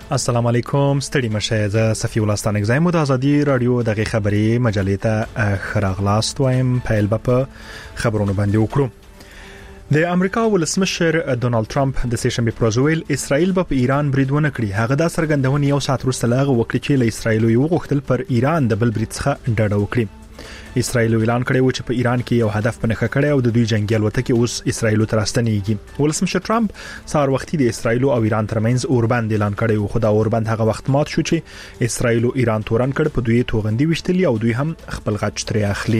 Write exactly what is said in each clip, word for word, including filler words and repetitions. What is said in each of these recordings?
السلام علیکم ستړي مشه ز صفی الله ستانک زموږ د ازادي رادیو دغه خبري مجلې ته خراغلاست وایم پیل په خبرونو باندې وکړو. د امریکا ولسمشر ډونالد ټرمپ د سیشنبه پروزویل اسرائیل په ایران بریدونه کړی. هغه د سرګندونې یو سات وروسته لاغه وکړي چې له اسرائیل یو غوښتل پر ایران د بل برید څخه ډډه وکړي. اسرائیل اعلان کړی و چې په ایران کې یو هدف پنهخه کړی او د دوی جنگي الوتکې اوس اسرائیل ته راستنیږي. ولسمشر ټرمپ سار وختي د اسرائیل او ایران ترمنځ اوربند اعلان کړی و، خو دا اوربند هغه وخت مات شو چې اسرائیل او ایران تورن کړ په دوی توغندي وشتلی او دوی هم خپل غچ ترې اخلي.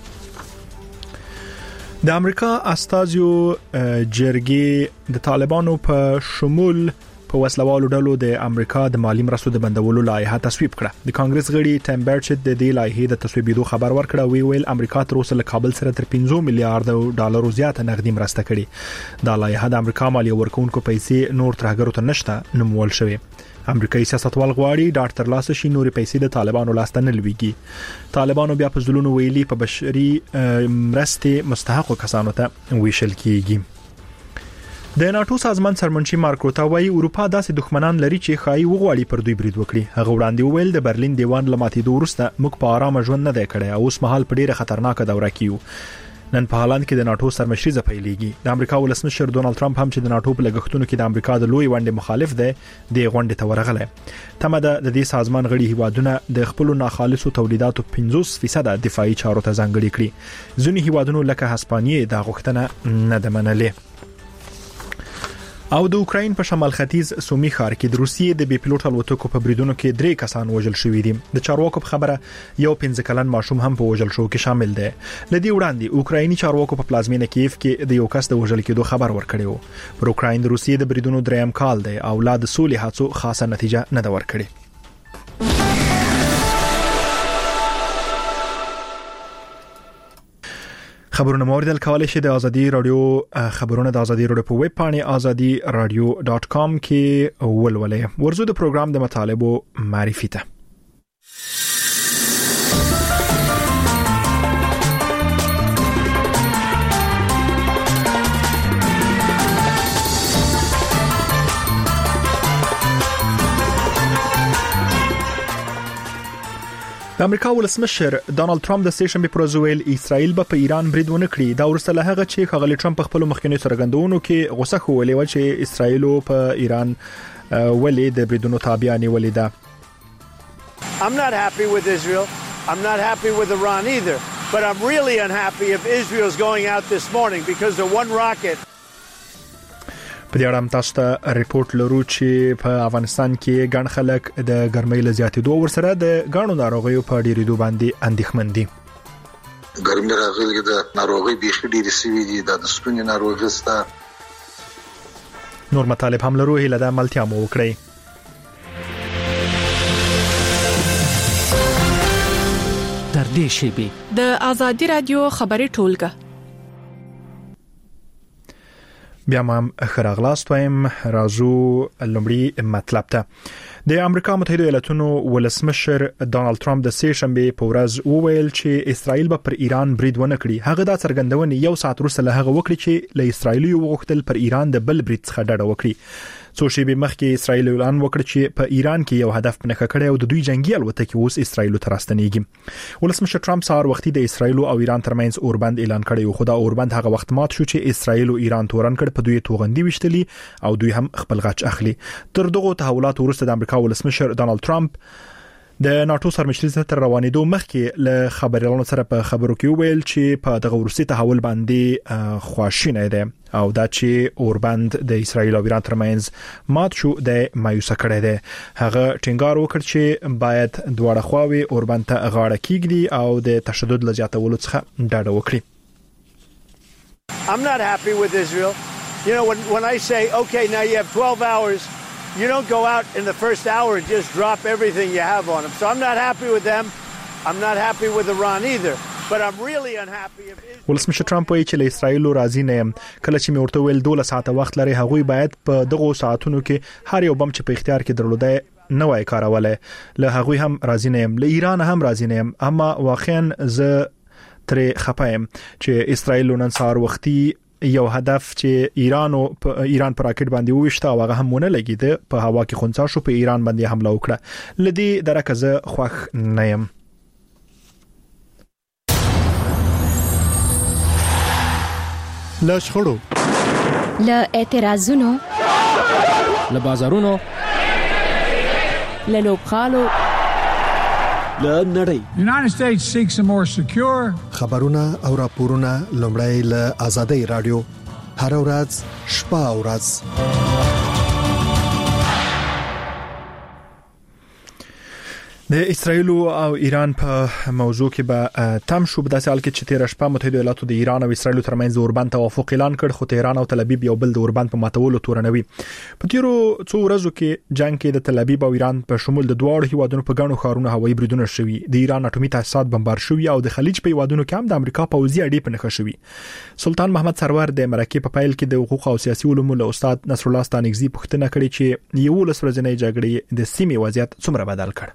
د امریکا استازیو جرګې د طالبانو په شمول په وسلوالو ډلو د امریکا د مالی مرستو د بندولو لایحه تصویب کړه. د کانګرس غړي ټیم برچت د دې لایحې د تصویبېدو خبر ورکړ او ویل امریکا تر اوسه له کابل سره تر پنځه میلیارډ ډالر زیاته نقدي مرسته کړې. دا لایحه د امریکا مالی ورکوونکو پیسې نور ترهګرو ته نشته نومول شوی. امریکایي سیاستوال غواړي ډاکټر لاس شي نورې پیسې د طالبانو لاسته نه لويږي. طالبانو بیا په ځلونو ویلي په بشري مرستې مستحق کسانو ته ویشل کیږي. د ناتو سازمان سرمنشي مارک روتا وايي اروپا داسې دښمنان لري چې خای وغواړي پر دوی برید وکړي. هغه وړاندې ویل د برلین دیوان لماتې دوه ورسته موږ په آرام ژوند نه دی کړی او اوس مهال په ډیره خطرناکه دوره کې یو. نن په هالند کې د ناتو سرمشري ځپایلېږي. د امریکا ولسمشر ډونالد ټرمپ هم چې د ناتو په لګښتونو کې د امریکا د لوی ونډې مخالف دی د غونډې ته ورغلی. تمه ده د دې سازمان غړي هیوادونه د خپل ناخالصو تولیداتو پنځوس فیصد دفاعي چارو ته ځانګړي کړي. ځینې هیوادونو لکه هسپانیې دا غوښتنه نه ده منلې. او د اوکراین په شمال ختیځ سومي ښار کې د روسیې د بي پيلوټ الوتکو په بریدونو کې درې کسان وژل شوي دي. د چارواکو په خبره یو پنځه کلن ماشوم هم په وژل شو کې شامل دی. لدی وړاندې اوکرایني چارواکو په پلازمینه کیف کې د یو کس د وژل کېدو خبر ورکړی و. پر اوکراین د روسیې د بریدونو دریم کال دی او لا د سولې هڅو خاصه نتیجه نه ده ورکړې. خبرونه موردل کولای شي د ازادي رادیو خبرونه د ازادي رادیو په ویب پاڼه ازادي رادیو ډاټ کام کې ولولئ. ورزو د پروګرام د مطالبو معرفي ته د امریکا ولسمشر ډونالد ټرمپ د سیشنبه پروزویل اسرائیل په ایران برید ونه کړی. دا ورسره له هغه چې خغلی ټرمپ خپل مخکنی سرګندونو کې غوسه خولې و چې اسرائیل په ایران ولې د بریدونو تابع نیولې ده. I'm not happy with Israel. I'm not happy with Iran either. But I'm really unhappy if Israel's going out this morning because the one rocket په دې اړه هم تاسو ته ریپورت لرو چې په افغانستان کې ګڼ خلک د ګرمۍ له زیاتېدو ورسره د ګڼو ناروغیو په ډېرېدو باندې اندېښمن دي. ګرمۍ راغلې ده، ناروغي بیخي ډېرې سوي دي، د ستوني ناروغي سته. نور مطالب هم لرو، هیله ده ملتیا مو وکړئ. در دې شیبې د ازادي رادیو خبري ټولګه بیا هم خراغلاست وایم. رازو لومړی مطلب ته د امریکا متحده ایالاتونو ولسمشر ډونالد ټرمپ د سه شنبه په ورځ وویل چې اسرائیل به پر ایران برید ونه کړي. هغه دا څرګندونه یو ساعت وروسته له هغه وکړي چې له اسرائیل یو وغوښتل پر ایران د بل برید څخه ډډه وکړي. څو شیبې مخکې اسرائیل اعلان وکړ چې په ایران کې یو هدف پنهخه کړی او د دوی جنگي الوتکې اوس اسرائیل ته راستنیږي. ولسمشر ټرمپ سار وختي د اسرائیل او ایران ترمنځ اوربند اعلان کړی، خو دا اوربند هغه وخت مات شو چې اسرائیل او ایران تورن کړ په دوی توغندي وشتلی او دوی هم خپل غچ اخلي. تر دغه تحولات وروسته د امریکا ولسمشر ډونالد ټرمپ د ناتو سرمشري تر روانېدو مخکې له خبريالانو سره په خبرو کې ویل چې په دغه ورسي تحول باندې خواشینه ده او دا چې اوربند د اسرائیل او ایران ترمنځ مات شو د مایوسه کړی ده. هغه ټینګار وکړ چې باید دواړه خواوې اوربند ته غاړه کېږدي او د تشدد له زیاتولو څخه ډډه وکړي. I'm not happy with Israel. You know, when when I say, okay, now you have twelve hours, you don't go out in the first hour and just drop everything you have on them. So I'm not happy with them. I'm not happy with Iran either. But I'm really unhappy if Israel... ولسمشر ټرمپ وایي چې له اسرائیل راضي نه یم. کله چې مې ورته ویل دوله ساعته وخت لري، هغوی باید په دغه ساعتونو کې هر یو بم چې په اختیار کې درلوده نه وای کارولای. له هغوی هم راضي نه یم، له ایران هم راضي نه یم، اما واقعا زه ترې خپایم چې اسرائیل نن سهار وختي یو هدف چې ایران او ایران پر راکټ باندې وښته او هغه هم ونه لګیده په هوا کې خونڅا شو په ایران باندې حمله وکړه لدی درکزه خوخ نه يم لاشخړو ل اعتراضونو ل بازارونو ل لوبخالو ل نړۍ The United States seeks a more secure خبرونه او راپورونه لومړی ل آزادۍ رادیو هر ورځ شپه او ورځ د اسرایل او ایران په موضوع کې به تم شو په داسې حال کې چې تیر شپه متحده ایالاتو د ایران او اسرایل ترمنځ د اوربند توافق اعلان کړ خو تهران او تل ابیب یو بل د اوربند په ماتولو تورنوي په تیرو څو ورځو کې جنگ کې د تل ابیب او ایران په شمول د دوه هیوادونو په غاڼو خارونه هوایي بریدونه شوي د ایران اټومي تاسیسات بمبار شوي او د خلیج په هیوادونو کې هم د امریکا پوځي اډې په نخښه شوي سلطان محمد سرور د مرکه په فایل کې د حقوق او سیاسي علومو له استاد نصر الله ستانګزي پوښتنه کړې چې یو لس ورځې جګړې د سیمې وضعیت څومره بدل کړ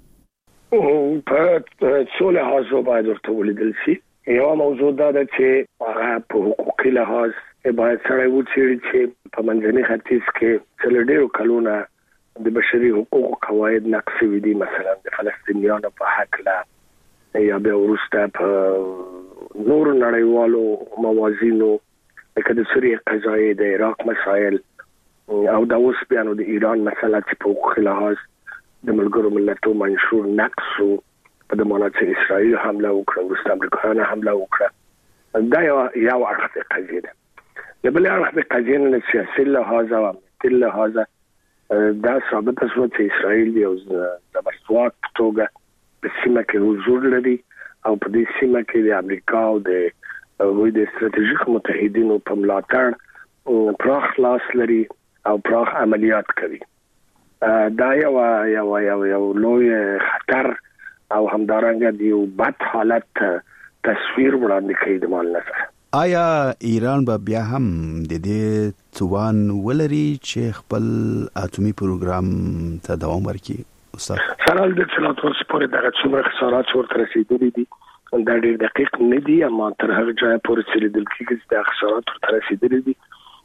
په څو لحاظو باید ورته ولیدل شي یو موضوع دا ده چې هغه په حقوقي لحاظ باید سره وڅېړي چې په منځني ختیځ کې څلور ډیرو کلونه د بشري حقوقو قواعد نقض شوي دي مثلا د فلسطینیانو په حق لا یا به ورسته په نور نړیوالو موازینو لکه د سوریې قضایي د عراق مسایل او د اوس بیا نو د ایران مسله چې په حقوقي لحاظ د ملګرو ملتونو منشور نقض شو په د مونږ چې اسرائیل حمله وکړه او امریکایانو حمله وکړه دا یو یو اړخ د قضیه ده د بل اړخ د قضیه نه سیاسي لحاظ او امنیتي لحاظ دا ثابت شو چې اسرائیل یو زبرځواک توګه په سیمه کې حضور لري او په دې سیمه کې د امریکا او د وې د ستراتیژیک متحدینو په ملاتړ پراخ لاس لري او پراخ عملیات کوي دا یو یو یو یو لوی خطر او همدارنګه دیو بد حالت تصویر وړاندې کوي د مال نظر آیا ایران به بیا هم د دې توان ولري چې خپل اټومي پروګرام ته دوام ورکړي استاد سرال د څلاتور سپورې دغه څومره خسارات ورته رسیدلي دي دا ډېر دقیق نه دي اما تر هغه ځای پورې چې لیدل کېږي چې د خسارات ورته رسیدلي دي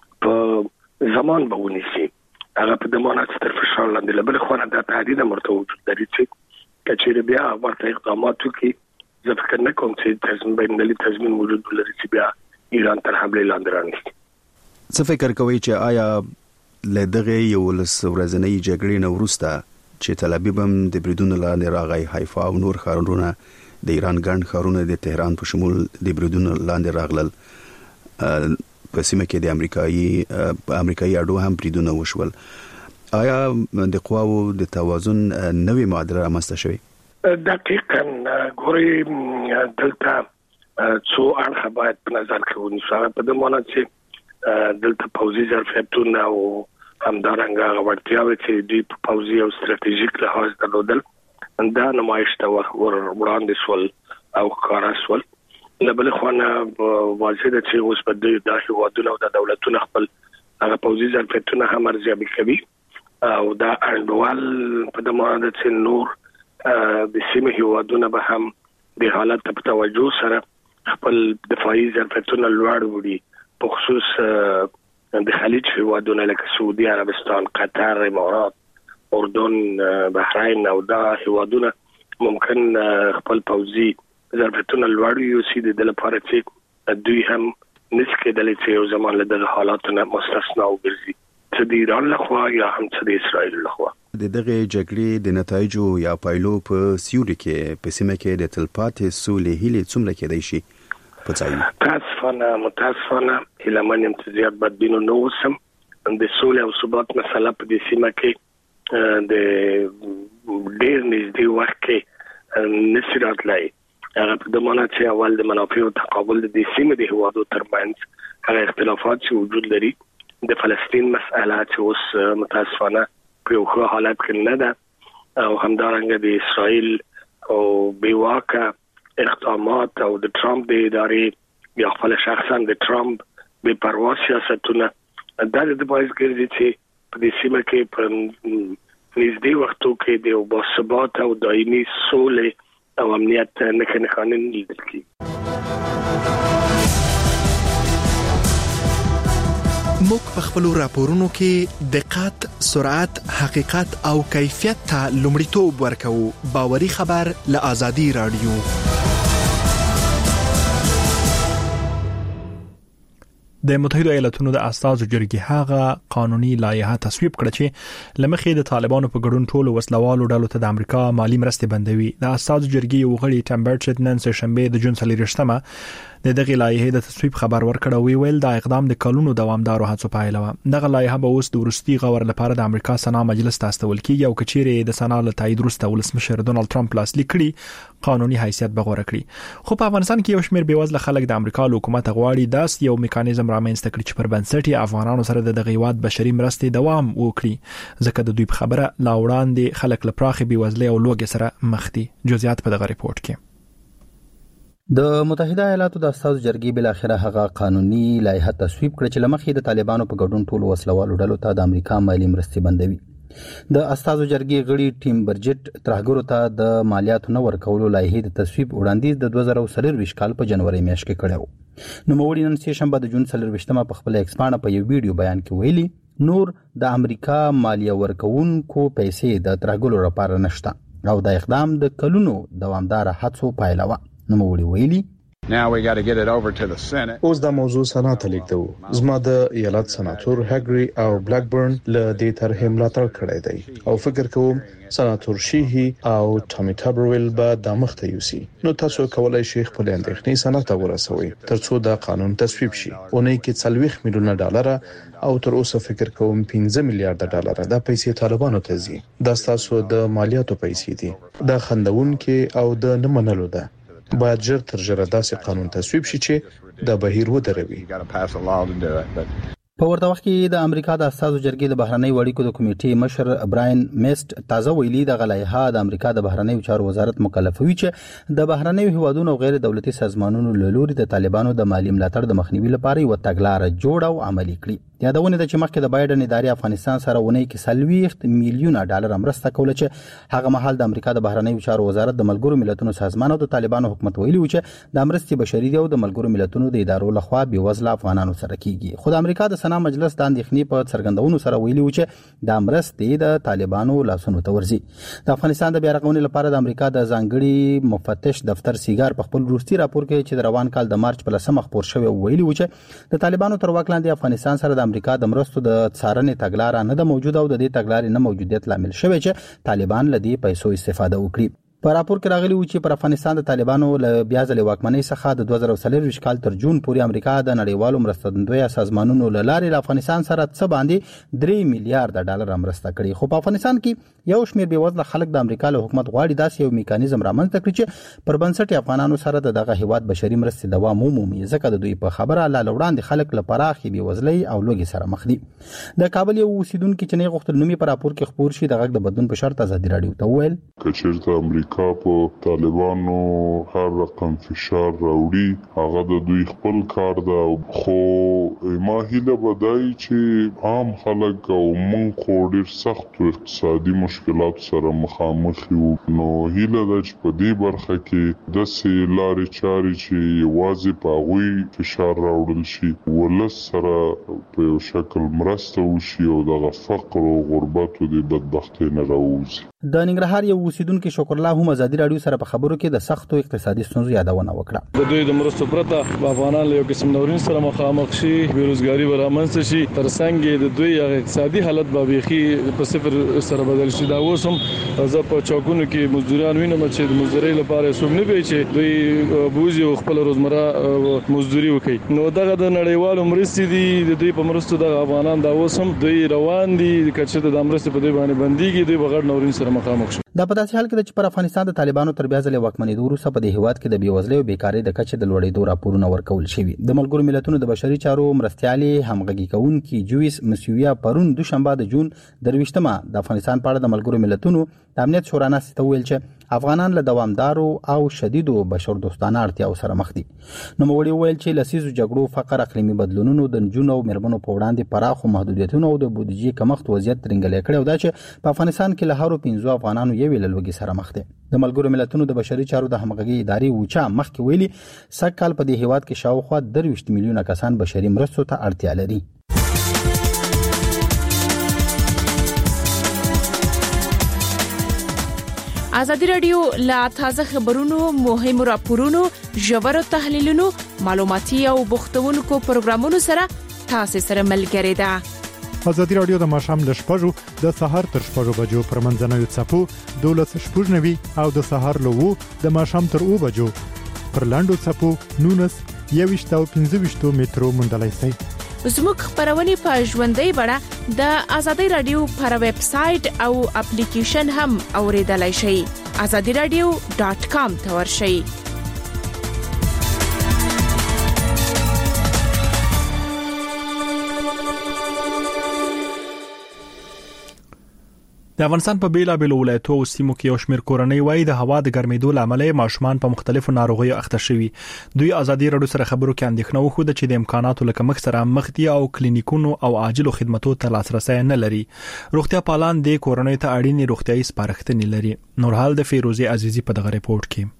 په زمان به ونیسي هغه په دمانات تر فشار لاندې لبل خوانه د تهدید مرته وجود لري چې کچېر بیا ورته اقدامات وکړي زه فکر نه کوم چې تضمین بینالمللي تضمین موجود لري چې بیا ایران تر حمله لاندې رانیسي څه فکر کوي چې آیا لدغه یو لس ورځنۍ جګړې نو وروسته چې تل ابیب هم د بریدونو لاندې راغی حیفا او نور ښارونه د ایران ګڼ ښارونه د تهران په شمول د بریدونو لاندې راغلل په سیمه کې د امریکایي امریکایي اډو هم بریدونه وشول آیا د قواو د توازن نوې معادله رامنځته شوې دقیقاً ګوري دلته څو اړخ باید په نظر کې ونیسو په دې معنی چې دلته پوځي ظرفیتونه او همدارنګه وړتیاوې چې د پوځي او ستراتیژیک لحاظ درلودل دا نمایش ته وړاندې شول او ښکاره شول لبل خوانه واضح ده چې اوس په دې د هیوادونو او د دولتونو خپل هغه پوځي ظرفیتونه هم ارزیابي کوي او دا انډوال په دې معنی ده چې نور د سیمه هیوادونو به هم د حالت په توجه سره خپل دفاعي ظرفیتونه لوړ وړي په خصوص د خلیج هیوادونو لکه سعودي عربستان قطر امارات اردن بحرین او دا هیوادونه ممکن خپل پوځي ظرفیتونه لوړ یو سي د لپاره چې دوی هم نسکه د لته یو زمان له د حالاتونو مستثنا وګرځي چې د ایران لخوا یا هم چې د اسرائیل لخوا د دغه جګړې د نتایجو یا پایلو په سیوري کې په سیمه کې د تلپاتې سولې هیلې څومره کېدای شي په ځای تاسفانه متاسفانه هله من امتیازات بدینو نو سم د سولې او ثبات مسله په دې سیمه کې د ډېر نږدې وخت کې نشرات لای هغه په دمانه چې اول د منافع او تقابل د سیمه د هوادو ترمنځ هغه اختلافات چې وجود لري د فلسطین مسأله چې اوس متاسفانه په یو ښه حالت کې نه ده او همدارنګه د اسرائیل او بیواکه اقدامات او د ټرمپ د ادارې یا خپل شخصا د ټرمپ به پروا سیاستونه دا د باعث ګرځي چې په دې سیمه کې په نږدې وختو کې د باثبات او دایمي سولې او امنیت نه کنه خانن لیدل کی موږ په خپل راپورونو کې دقت، سرعت، حقیقت او کیفیت ته لومړیتوب ورکوو. باوري خبر له آزادي رادیو. د متحده ایالاتونو د استازو جرګې هغه قانوني لایحه تصویب کړه چې لمخې د طالبانو په ګډون ټولو وسلوالو ډلو ته د امریکا مالی مرستې بندوي. د استازو جرګې یو غړي ټیم برچت نن سه شنبه د جون څلورشتمه د دغه لایحه د تصویب خبر ورکړ او ویل دا اقدام د کلونو دوامدارو هڅو پایله و. دغه لایحه به اوس د ورستي غور لپاره د امریکا سنا مجلس ته استول کیږي او کچېره د سنا له تایید وروسته ولسمشر ډونالد ټرمپ لاسلیک کړي قانوني حیثیت به غوړه کړي. خو په افغانستان کې یو شمېر بیوزله خلک د امریکا له حکومت غواړي داس یو میکانیزم رامنځته کړي چې پر بنسټ افغانانو سره د دغه هیواد بشري مرستې دوام وکړي ځکه د دوی په خبره لا وړاندې خلک له پراخي بیوزلۍ او لوږې سره مخ دي. جزئیات په دغه ریپورت کې. د متحده ایالاتو د استازو جرګې بل اخره هغه قانوني لایحه تصویب کړه چې لمخې د طالبانو په ګډون ټول وسلوالو ډلو ته د امریکا مالی مرستې بندوي. د استازو جرګې غړي ټیم برجټ ترهګرو ته د مالیاتو نه ورکولو لایحه د تصویب وړاندیز د دوه زره څلور کال په جنوري میاشت کې کړو. نو موړي نن سه شنبه د جون څلورشتمه په خپل ایکس باندې په یو ویډیو بیان کې ویلي نور د امریکا مالیه ورکوونکو پیسې د ترهګرو لپاره نشته او د اقدام د کلونو دوامدار هڅو پایله و. نو موړي ویلي اوس دا موضوع سنات لیکدو. زما د ایالت سناتور هګری او بلیکبرن له دې طرحې ملاتړ کړی دی او فکر کوم سناتور شيهي او ټامي ټابرویل به د مخته یوسي. نو تاسو کولای شئ خپل اندېښنې سنات ورسوي ترڅو دا قانون تصویب شي. اونۍ کې څلوېښت میلیونه ډالر او تر اوسه فکر کوم پنځه میلیارډ ډالر د پیسې طالبانو ته ځي. دا تاسو د مالیاتو پیسې دي. دا خندون کې او د نه منلو ده. باید ژر تر ژره داسې قانون تصویب شي چې د بهیر ودروي. په ورته وخت کې د امریکا د استازو جرګې د بهرنۍ اړیکو د کمیټې مشر براین میسټ تازه ویلي د غلایحه د امریکا د بهرنۍ چارو وزارت مکلفوي چې د بهرنۍ هیوادونو او غیر دولتي سازمانونو له لوري د طالبانو د مالی ملاتړ د مخنیوي لپاره یو تګلارې جوړ او عملي کړي. یادونه ده چې مخکې د بایدن ادارې افغانستان سره ونی کې سلويخت میلیونه ډالر مرسته کوله چې هغه مهال د امریکا د بهرنۍ چارو وزارت د ملګرو ملتونو سازمان او د طالبانو حکومت ویلي و چې د مرستې بشري او د ملګرو ملتونو د ادارو لخوا بیوزله افغانانو سره کیږي. خو د امریکا د سنا مجلس د اندېښنې په څرګندونو سره ویلي و چې د مرستې د طالبانو لاسونو ته ورځي. د افغانستان د بیا رغونې لپاره د امریکا د ځانګړي مفتش دفتر سیګار په خپل وروستي راپور کې چې د روان کال د مارچ په لسمه خبر شوی ویلي و چې د طالبانو تر واک لاندې افغانستان سره د امریکا د مرستو د څارنې تګلارې نه د موجوده او د دې تګلارې نه موجودیت لامل شوی چې طالبان له دې پیسو استفاده وکړي. په راپور کې راغلی و چې پر افغانستان د طالبانو له بیا ځلې واکمنۍ څخه د دوه زره څلور کال تر جون پورې امریکا د نړیوالو مرستندوی سازمانونو له لارې له افغانستان سره څه باندې درې میلیارډ ډالر مرسته کړي. خو په افغانستان کې یو شمېر بیوزله خلک د امریکا له حکومت غواړي داسې یو میکانیزم رامنځته کړي چې پر بنسټ افغانانو سره د دغه هیواد بشري مرستې دوام ومومي ځکه د دوی په خبره لا وړاندې خلک له پراخي بیوزلۍ او لوږې سره مخ دي. د کابل یو اوسیدونکو چې نه غوښتل نومي په راپور کې خبر شي د غږ د بدلون په شرط ازادي رادیو ته وویل کچېرته امریکا په طالبانو هر رقم فشار راوړي هغه د دوی خپل کار ده. خو ما هیله بدای چې عام خلک او مونږ خو ډیر سخت اقتصادي مشکلات سره مخامخ یو. نو هیله ده چې په دې برخه کې د سې لارې چارې چې واځي په غوي فشار راوړل شي ولس سره په یو شکل مرسته وشي او د فقر او غربت او د بدبختۍ نه راوځي. د ننګرهار یو اوسیدونکو شکر الله هم ازادي رادیو سره په خبرو کې د سختو اقتصادي ستونزو یادونه وکړه. د دوی د مرستو پرته افغانان له یو قسم نورین سره مخامخ شي بیروزګاری ورامنځته شي ترڅنګ د دوی اقتصادي حالت به بيخي په صفر سره بدل شي. دا اوسم زه په چوکونو کې مزدوران وینم چې د مزدوري لپاره څوک نه وي چې دوی بوزي او خپل روزمره مزدوري وکړي. نو دغه د نړیوالو مرستې دي د دوی په مرستو د افغانان دا اوسم دوی روان دي کچې د مرستې په دوی باندې بنديږي دوی بغیر نورین سره مخامخ شي. دا په داسې حال کې چې پر افغانستان د طالبانو تر بیا ځلې واکمنۍ وروسته په دې هیواد کې د بیوزلۍ او بیکارۍ د کچې د لوړېدو راپورونه ورکول شوي. د ملګرو ملتونو د بشري چارو مرستیالي همغږي کوونکي جویس مسیویا پرون دوشنبه د جون درویشتمه د افغانستان په اړه د ملګرو ملتونو د امنیت شورا ناستې ته ویل چې افغانان له دوامدارو او شدیدو بشر دوستانه اړتیاو سره مخ دي. نو موړي ویل چې لسیزو جګړو فقر اقلیمي بدلونونو د نجونو او مېرمنو په وړاندې پراخو محدودیتونو او د بودیجې کمښت وضعیت ترنګلې کړی او دا چې په افغانستان کې له هرو پنځو افغانانو یو له لوګي سره مخ دي. د ملګرو ملتونو د بشري چارو د همغږي ادارې وچا مخکې ویلي سږ کال په دې هیواد کې شاوخوا درویشت میلیونه کسان بشري مرستو ته اړتیا لري. ازادي رادیو لا تازه خبرونو مهمو راپورونو ژورو تحلیلونو معلوماتي او بوختونکو پروګرامونو سره تاسو سره ملګری ده. ازادي رادیو د ماشام د شپږو د سهار تر شپږو بجو پر منځنوي چپو دولس شپږنوي او د سهار لوو د ماشام تر او بجو پر لاندو چپو نونس یويشت او پنځه مترو مندلای سي. زموږ خبرونه په ژوندۍ بڼه د ازادي رادیو پر ویب سټ او اپلیکیشن هم اوریدلای شئ. azadi radio dot com ته ورشئ. د افغانستان په بیلابېلو ولایتو او سیمو کې یو شمېر کورنۍ وایي د هوا د ګرمېدو لامل ماشومان په مختلفو ناروغیو اخته شوي. دوی ازادي رادیو سره خبرو کې اندېښنه وښوده چې د امکاناتو لکه مخ سره مخ دي او کلینیکونو او عاجلو خدماتو ته لاسرسي نه لري. روغتیا پالان د کورنۍ ته اړینې روغتيایي سپارښتنې لري. نورحال د فیروزي عزیزي په دغه ریپورت کې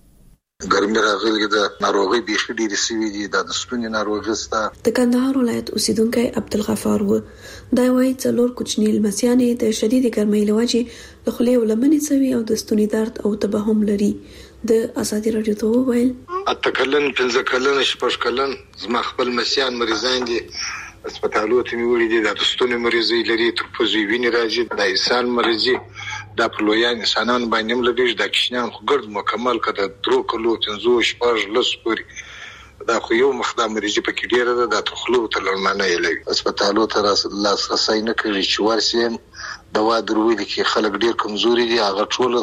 ګرمي راغلي د ناروغي بيخي ډېرې سوي دي د ستوني ناروغي ستا د کندهار ولایت اوسیدونکو عبدالغفار و دا وایي څلور کوچنی لمسیانې د شدید ګرمۍ لوجې د خولې ولمنې سوي او د ستوني درد او تبهم لري. د ازادي رادیو ته ویل اتکلن پنځه کلن شپږ کلن زما خپل مسیان مریضان دي هسپتالو ته میوړي دي د ستوني مریضي لري تر پوزي ویني راځي د انسان مریضي د پلویان انسانان باندې ملګری د کښنان خو ګرد مکمل کده درو کلو تنزو شپږ لس پوري دا خو یو مخدام مریضي پکې ډیره ده د تخلو ته لړمانه یې هسپتالو ته لاسرسي نه کوي چې ورسیم دوا دروي کې خلک ډیر کمزوري دي هغه ټول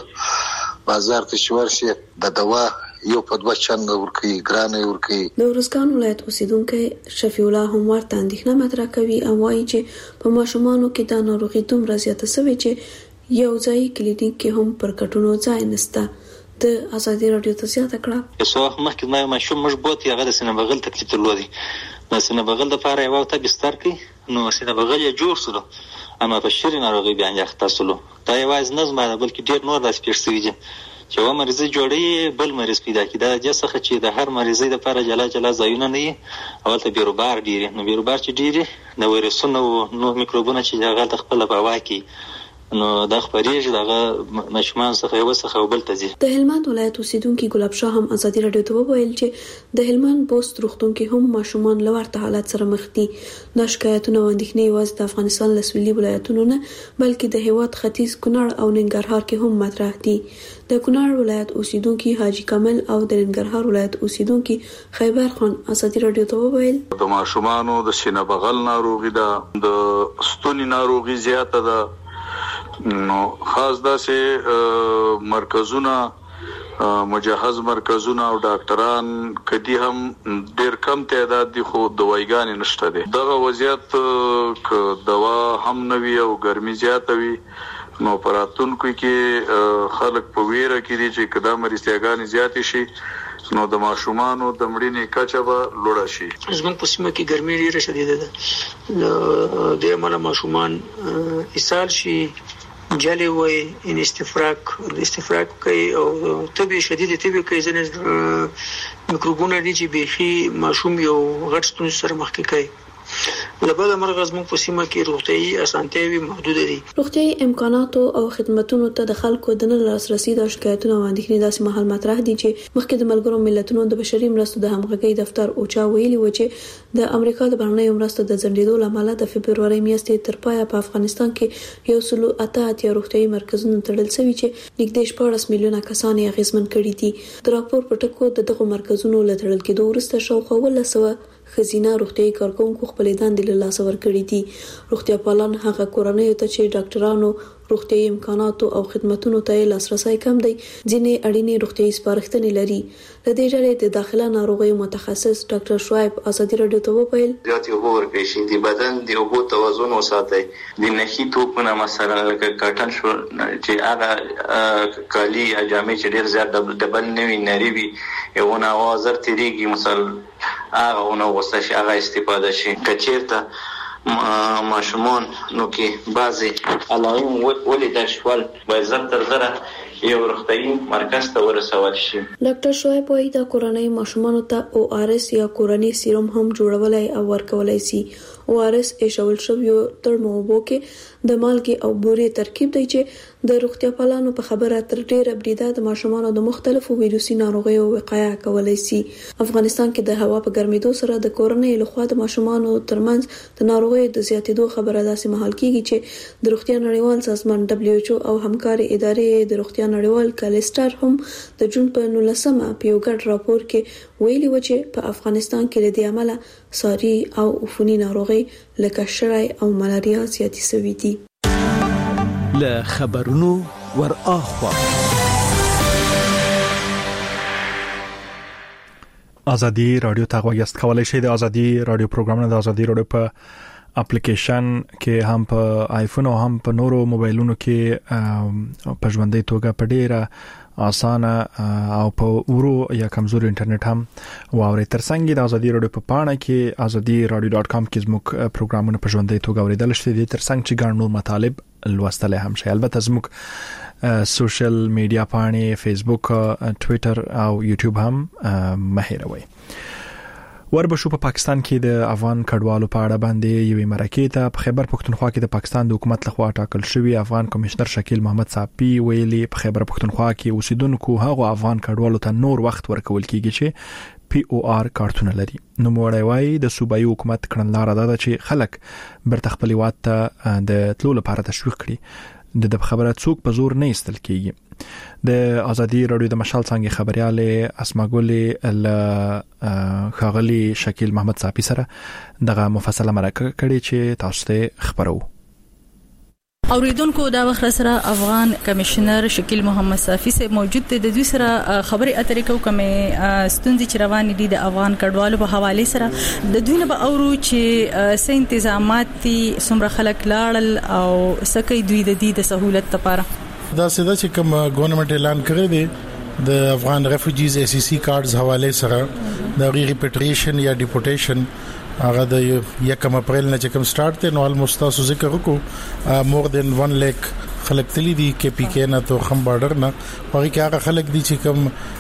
بازار ته شورشي د دوا یو په دوه چنده ورکی ګرانه ورکی. د ورسکان ولایت اوسیدونکو شفیع الله هم ورته اندېښنه مطرح کوي او وایي چې په ماشومانو کې د ناروغي دومره زیاته شوې چې یو ځای کلینیک کې هم پر کټونو ځای نشته. د ازادي رادیو ته زیاته کړه یو وخت مخکې ما ماشوم مش بوت هغه د سینه بغل تکلیف درلودي د سینه بغل د پاره یو ته بستر کې نو سینه بغل یې جوړ سره اما په شری ناروغي بیان یخته سلو دا یواز نظم نه بلکې ډیر نور داس پیښ سوي چې و مریض جوړي بل مریض پیدا کی دا جسخه چې د هر مریض د لپاره جلا جلا ځایونه نه اول ته بیروبار ډیری نو بیروبار چې ډیری د ویروسونو نو میکروبونه چې هغه د خپل په واکي نو د خبرېږي دغه مشمان څخه یو څخه بل ته ځي. د هلمند ولایت اوسیدونکو ګلاب شاه هم ازادي رادیو ته وویل چې د هلمند بوست روغتون کې هم ماشومان لورته حالت سره مخ دي. د شکایتونو اندېښنې واز د افغانستان لسویلي ولایتونو نه بلکې د هیواد ختیځ کونړ او ننګرهار کې هم مطرح دي. د کونړ ولایت اوسیدونکو حاجی کمال او د ننګرهار ولایت اوسیدونکو خیبر خان ازادي رادیو ته وویل د ماشومانو د سینه بغل ناروغي ده د ستوني ناروغي زیاته ده نو خاص داسې مرکزونه مجهز مرکزونه او ډاکټران کدي هم ډیر کم تعداد دي خو دوايګان نشته دي. دغه وضعیت ک دوا هم نوي او ګرمي زیاته وي نو پراتونکو کې خلک په ویره کې دي چې کدا مریضیاګان زیات شي نو د ماشومانو د مړینې کچه به لوړه شي. زموږ په سیمه کې ګرمي ډیره شدیده ده د مله ماشومان اسهال شي جالي وي ان استفراق استفراق کوي او طبي شدید طبي کوي ځنه میکروبونه دي چې بيخي ماشوم یو غټ ستونزه سره مخ کې کوي. لبل مرغز مو په سیمه کې روغتيایي اسانتیاوي محدود دي. روغتيایي امکاناتو او خدماتو ته د خلکو د نه لاسرسي د شکایتونو باندې داسې محل مطرح دي چې مخکې د ملګرو ملتونو د بشري مرستو د همغږي دفتر اوچا ویلي و چې د امریکا د بهرنیو مرستو د ځنډېدو لامل د فبرवरी میاشتې تر پایه په افغانستان کې یو سلو اته اتیا روغتيایي مرکزونه تړل شوي چې نږدې شپږ میلیونه کسان یې اغیزمن کړي دي. د راپور په ټکو د دغه مرکزونو لټړل کېدو وروسته شاوخوا ولسوه خزینه روغتيایي کارکونکو خپل دندې له لاسه ورکړي دي. روغتیا پالان هغه کورنۍ ته چې ډاکټرانو روغتيایي امکاناتو او خدماتو ته لاسرسي کم دی ځینې اړینې روغتيایي سپارښتنې لري. د دې ډلې د داخله ناروغیو متخصص ډاکټر شعیب ازادي رادیو ته وویل زیات یو ورکړي شي د بدن د اوبو توازن وساتي د نخي توپونه مثلا لکه کاټن شو چې هغه کالی اجامه چې ډیر زیات دبل نه وي نری وي یو نه وازر تیریږي مثلا هغه نو وسه شي هغه استفاده شي کچیرته ماشومان نو کې بعضي علائم ولې د شوال وزن تر زره یو روغتيایي مرکز ته ورسول شي. ډاکټر شعیب وايي د کورنۍ ماشومانو ته او آر اس یا کورنۍ سیروم هم جوړولای او ورکولای شي. او آر اس ایشول شو یو ترموبو کې د مالګي او بوري ترکیب دی چې د روغتیا پالانو په خبره تر ډیره بریده د ماشومانو د مختلفو ویروسي ناروغیو وقایه کولای شي. افغانستان کې د هوا په ګرمېدو سره د کورنۍ لخوا د ماشومانو ترمنځ د ناروغیو د زیاتېدو خبره داسې مهال کیږي چې د روغتیا نړیوال سازمان دبليو ایچ او او همکاري ادارې د روغتیا نړیوال کالستر هم د جون په نولسمه په یو ګډ راپور کې ویلي و چې په افغانستان کې د دې عمله ساري او عفوني ناروغي لکه شړای او ملاریا زیاتې شوې دي. له خبرونو ور اخوا ازادي رادیو ته غوښتل کولای شئ د ازادي رادیو پروګرامونه د ازادي رادیو په اپلیکیشن کې هم په آیفون او هم په نورو موبایلونو کې په ژوندۍ توګه په ډیره اسانه او په ورو یا کمزوري انټرنیټ هم واوري. ترڅنګ د ازادي رادیو په پاڼه کې ازادي رادیو ډاټ کام کې زموږ پروګرامونه په ژوندۍ توګه اوریدل شي. د ترڅنګ چې ګڼ نور مطالب لوستل هم شي. البته زموږ سوشل میډیا پاڼې فیسبوک، ټوئیټر او یوټیوب هم مهیروي. وربشو په پا پاکستان کې د افغان کډوالو په اړه باندې یوې مرکې ته په خیبر پښتونخوا کې د پاکستان د حکومت لخوا ټاکل شوی افغان کمشنر شکیل محمد صافي ویلي په خیبر پښتونخوا کې اوسیدونکو هغه افغان کډوالو ته نور وخت ورکول کیږي چې پی او آر کارتونه لري. نو موړی وای د صوبایي حکومت کړنلاره ده چې خلک برته خپل هیواد ته د تلو لپاره تشویق کړي. د خبره څوک په زور نه استل کیږي. د ازادي رادیو د مشال څنګه خبرياله اسماګولي ل خاغلی شکیل محمد صافي سره دغه مفصله مرکه کړي چې تاسو ته خبرو. اوریدونکو دا وخت سره افغان کمشنر شکیل محمد صافي سره موجود دی. د دوی سره خبري اترې کوم کومه ستونزې چې روان دي د افغان کډوالو په حواله سره د دوی نه به اورو چې څه تنظیمات دي، څومره خلک لاړل او سکه دوی د دې د سہولت لپاره. دا سده چې کوم ګورنمنت اعلان کړی دی د افغان ریفوجیز ای سی سی کارډز حواله سره د غیر ریپټریشن یا ډیپورټیشن هغه د یکم اپریل نه چې کوم سٹارټ ته نو الموست تاسو ذکر وکړو مور دین ون لیک خلک تللی دي کې پی کې نه تو خم بارډر نه پاره کې هغه خلک دي چې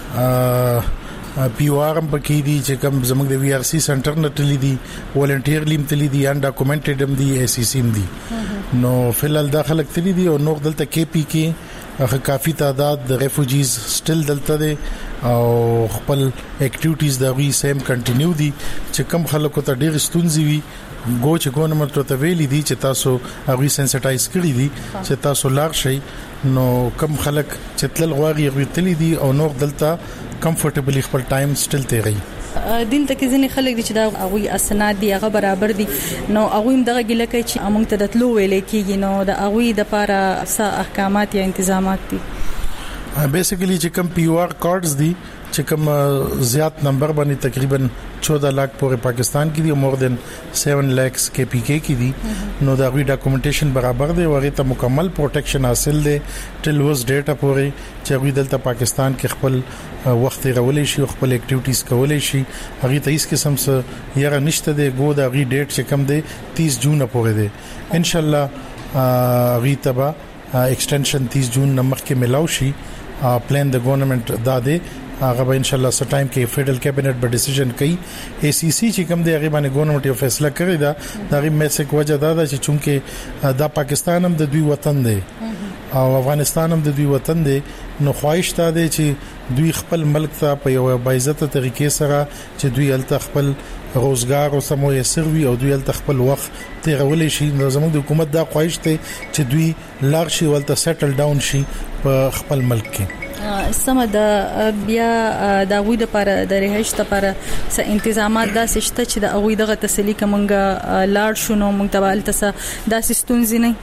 کوم پی او آر ام پکې دي چې کوم زموږ د وی آر سی سنټر نه تللی دي ولنټیرلی تللی دي ان ډاکومنټډ هم دي ای سی سی هم دي. نو فلل داخله تللی دي او نور دلته کې پی کې هغه کافي تعداد د ریفوجیز سټل دلته دي او خپل اکټیویټیز دا وی سیم کنټینیو دي چې کم خلکو ته ډېر ستونزې وي ګو چې ګورنمنت ته ویلي دي چې تاسو هغه سنسټایز کړی دي چې تاسو لاړ شئ. نو کم خلک چې تل غواړي هغه تللی دي او نور دلته کمفورټیبلی خپل ټایم سټل تیری. دین ته کې ځنې خلک دي چې دا هغه اسناد دي هغه برابر دي نو هغه هم دغه ګله کوي چې موږ ته د تلو ویلې کېږي نو د هغه د لپاره څه احکامات یا تنظیمات دي. بیسیکلی چې کوم پی او آر کارډز دي چې کوم زیات نمبر باندې تقریبا چودہ لاکھ پورې پاکستان کې دي او مور دین سیون لیکس کې پی کې کې دي نو دا غوي ډاکومنټیشن برابر دی او هغه ته مکمل پروټیکشن حاصل دی ټل وز ډیټا پورې چې غوي دلته پاکستان کې خپل وخت غولې شي خپل اکټیویټیز کولې شي هغه ته هیڅ قسم څه یاره نشته دی ګو دا غوي ډیټ چې کم دی تیس جون پورې دی ان شاء الله غوي تبا ایکسټنشن تیس جون نمخ کې ملاو شي پلان د ګورنمنت دا دی هغه به ان شاء الله سټ ټایم کې فیډرل کابینټ به ډیسیژن کوي. ای سی سی چې کوم دی هغه باندې ګورنمنت یو فیصله کړی دا دا غي میسک وجه دا ده چې چونکه دا پاکستان هم د دوی وطن دی او افغانستان هم د دوی وطن دی نو خواهش تا دی چې دوی خپل ملک ته په یو باعزت طریقې سره چې دوی الته خپل روزګار او سمو یې سروي او دوی الته خپل وخت تیرولې شي. نو زموږ د حکومت دا خواهش ته چې دوی لاړ شي ولته سیټل ډاون شي په خپل ملک کې. سم د بیا د غوي د لپاره د رهایش لپاره څه تنظیمات دا سشته چې د غوي دغه تسلی کومګه لاړ شونو مونږ ته الته دا ستونزې نه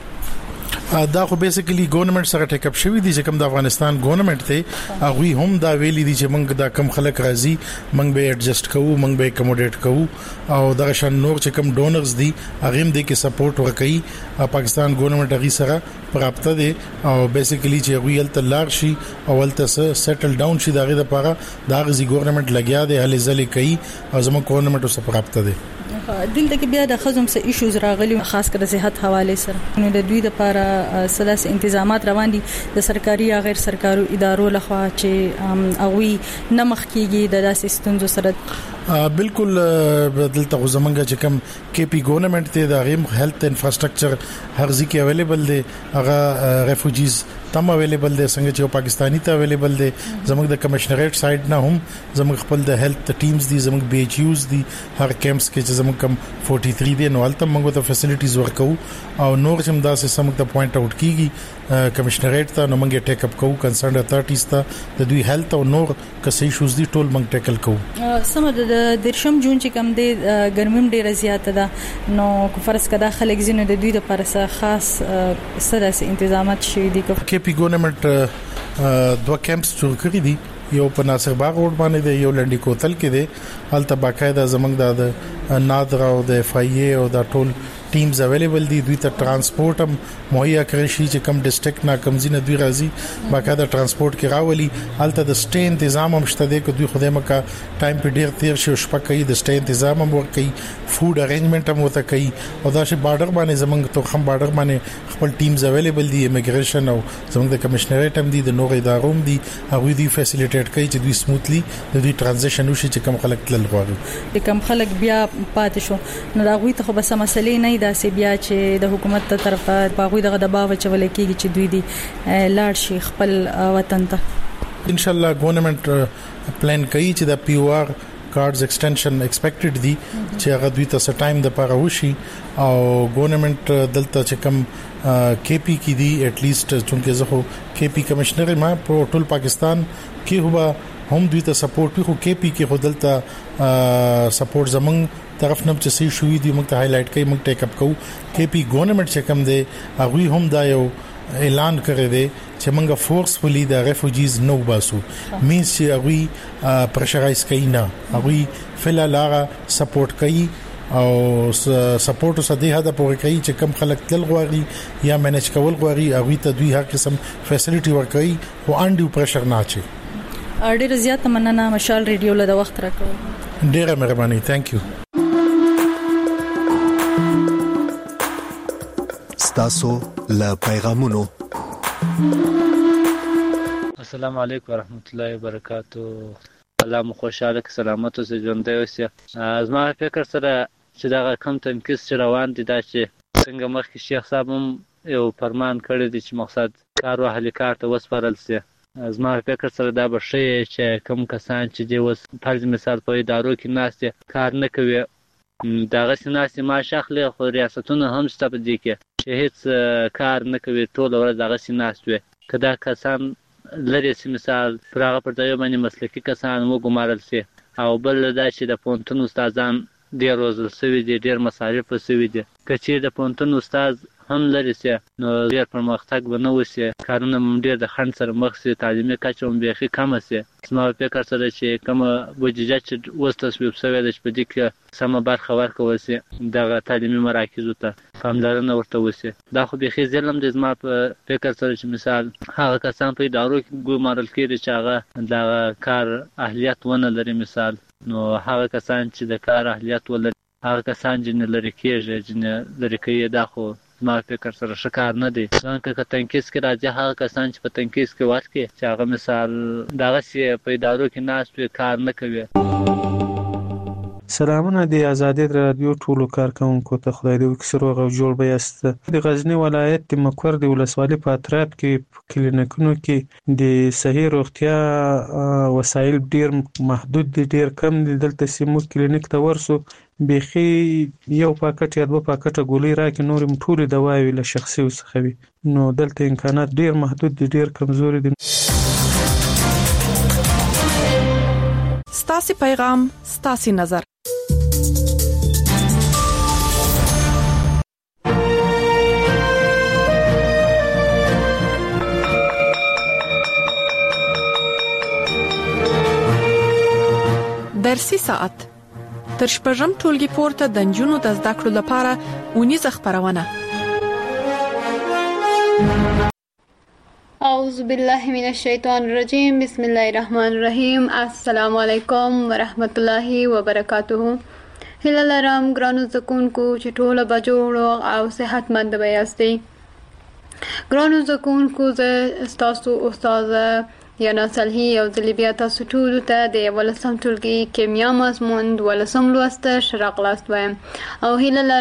دا خو بیسیکلی ګورنمنت سره ټیک اپ شوی دي چې کوم د افغانستان ګورنمنت ته هغه هم دا ویلي دي چې موږ دا کم خلک راځي موږ به ایڈجسټ کوو موږ به اکوموډیټ کوو او دا شان نور چې کوم ډونرز دي هغه هم دې کې سپورټ ورکړي. پاکستان ګورنمنت هغه سره پراپته دي او بیسیکلی چې ویل ته لار شي او ولته سیټل ډاون شي دغه لپاره دا غزي ګورنمنت لګیا دی هلي ځلې کوي او زموږ ګورنمنت اوسه پراپته دي. دلته کې بیا د خزم سه ایشوز راغلي خاص کر صحت حواله سره نو د دوی لپاره سلاس تنظیمات روان دي د سرکاري یا غیر سرکاري ادارو لخوا چې اووي نمخ کیږي د داسې ستونزو سره. بالکل دلته زمونږ چې کوم کې پی ګورنمنت ته د غیم هیلث انفراستراکچر هر ځای کې اویلیبل دي هغه ریفوجیز تم اویلیبل دي څنګه چې پاکستانی ته اویلیبل دي زموږ د کمشنریټ سایډ نه هم زموږ خپل د هیلث ټیمز دي زموږ بي ایچ یوز دي هر کیمپس کې چې زموږ کم forty-three دي نو البته موږ ته فیسیلیټیز ورکو او نور چې داسې سمګ ته پوینټ اوټ کیږي کمشنریټ ته نو موږ ټیک اپ کوو کنسرن اتھارټیز ته د دوی هیلث او نور کسي ایشوز دي ټول موږ ټیکل کوو. سم د درشم جون چې کم دي ګرمیم ډیره زیاته ده نو فرض کړه خلک زینو د دوی لپاره خاص سره تنظیمات شي دي کې پی ګورنمنت دوه کیمپس جوړ کړی دي یو په ناصر باغ روډ باندې دی یو لنډی کوتل کې دی هلته باقاعده زمنګ د نادر او د اف ای ای او د ټول ټیمز اویلیبل دي دوی ته ترانسپورت هم مهیا کړی شي چې کم ډیسټریکټ نا کمزینه دوی راځي باقاعده ترانسپورت کې راولي هلته د سټې تنظیم هم شته دی کو دوی خوده مکه ټایم په ډیر تیر شي شپه کوي د سټې تنظیم هم ور کوي فود ارینجمنت هم وته کوي او دا شي بارډر باندې زمنګ ته خم بارډر باندې خپل ټیمز اویلیبل دي ایمګریشن او زمنګ د کمشنریټ هم دي د نور ادارو هم دي هغه دي فیسیلیټیټ کوي چې دوی سموثلی د دوی ترانزیشن وشي چې کم خلک تل غواړي کم خلک بیا پاتې شو نو دا غوي ته خو بس مسلې نه دا سی بیا چې د حکومت تر طرفه باغوي دغه دباو چول کېږي چې دوی دي لاړ شي خپل وطن ته. ان شاء الله ګورنمنت پلان کوي چې د پی او آر کارډز ایکسټنشن ایکسپیکټډ دي چې هغه دوی ته ټایم د پاره وشي او ګورنمنت دلته چې کم کې پی کې دي اټ لیست چونکه زه خو کې پی کمشنر ما په ټول پاکستان کې هوا هم دوی ته سپورټ خو کې پی کې خدلته سپورټ زمنګ طرف نه چې سي شوې دي موږ ته هایلایټ کوي موږ ټیک اپ کوو کې پی ګورنمنت چې کم دی هغه هم دا یو اعلان کړی دی چې موږ فورسفلی د ریفوجیز نو باسو مینس چې هغه پرشرایز کوي نه هغه فلال هغه سپورټ کوي او سپورټ اوسه دی هدا پورې کوي چې کم خلک تل غواړي یا مینج کول غواړي هغه ته دوی هر قسم فیسیلیټي ورکوي او انډیو پرشر نه اچي. ډېر زیات مننه مشال ریډیو له وخت راکو ډېر مهرباني ثانک یو. تاسو له پیغامونو السلام علیکم ورحمت الله وبرکاتو الله مو خوشاله ک سلامت اوسه ژوند دی اوسه زما فکر سره چې دا کم تنکیس چې روان دي دا چې څنګه مخکې شیخ صاحب هم یو فرمان کړی دی چې مقصد کار او اهل کار ته وسپارل سي زما فکر سره دا به شي چې کم کسان چې دی وس فرض مثال په ادارو کې ناست کار نه کوي داغه سناسي ما شخله خو ریاستونه هم ستاسو دي کې چې هیڅ کار نه کوي ټول ورځ داغه سناست وي کدا کسان لري چې مثال پراغه پر ځای باندې مسلکي کسان مو ګمارل سي او بل دا چې د پونتون استادان ډیر روزل سوي دي ډیر مصارف سوي دي کچې د پونتون استاد هم لري سي نو ډیر پرمختګ ونه وسی کارونه هم ډیر د خند سره مخ سي تعلیمي کچه هم بيخي کم سي نو فکر سره چې کوم بودیجه چې وست تصویب شوی د شپدي کې سم برخه ورکول سي د تعلیمي مراکز ته پاملرنه ورته وسی دا خو بيخي ظلم د زما په فکر سره چې مثال هغه کسان په ادارو کې ګمارل کېږي چې هغه د کار اهلیت ونه لري مثال نو هغه کسان چې د کار اهلیت ولري هغه کسان چې لري کېږي چې لري کوي دا خو ما فکر سره شکار نه دي ځکه که تنکیس کې راځي هغه کسان چې په تنکیس کې ورکه چې هغه مثال دغه سي په ادارو کې ناس کار نه کوي. سلامونه د آزادي رادیو ټولو کارکونکو ته خدای دې وکړي روغ او جوړ بیاست. د غزنی ولایت د مکور د ولسوالۍ په اطراف کې کلینیکونو کې د صحي روغتیا وسایل ډیر محدود دي ډیر کم دي دلته سیمو کلینیک ته ورسو بيخي یو پاکټ یا دوه پاکټه ګولۍ راکې نورم ټولې دواوي له شخصي وسخوي نو دلته امکانات ډیر محدود دي ډیر کمزوري دي. ستاسي پیغام ستاسي نظر درسي ساعت تر شپږم ټولګي پورته د نجونو د زده کړو لپاره ونیزه خبرونه اعوذ بالله من الشیطان الرجیم بسم الله الرحمن الرحیم السلام علیکم ورحمت الله وبرکاته. هله لرم ګرانو زکونکو چې ټوله به جوړ او صحتمند به یاستئ. ګرانو زکونکو زه ستاسو استاده یانا صالحي او ځلې بیا تاسو ټولو ته د یولسم ټولګي کیمیا مضمون دولسم لوست شرح خلاص وایم او هله